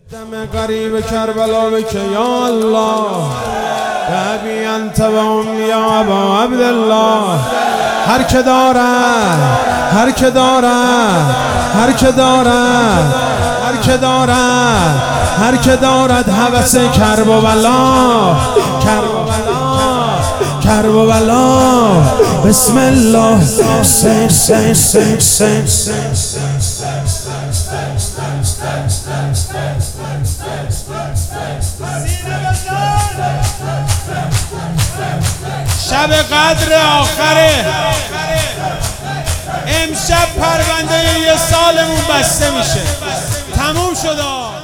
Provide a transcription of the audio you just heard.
دم قریب کربلا بکه یا الله بابی انت و امی یا ابا عبدالله. هر که دارد هر که دارد هر که دارد هر که دارد هر که دارد هوس کرب و بلا کرب و بلا بسم الله سین سین سین سین شب قدر آخره امشب پرونده یه سالمون بسته میشه. تموم شد.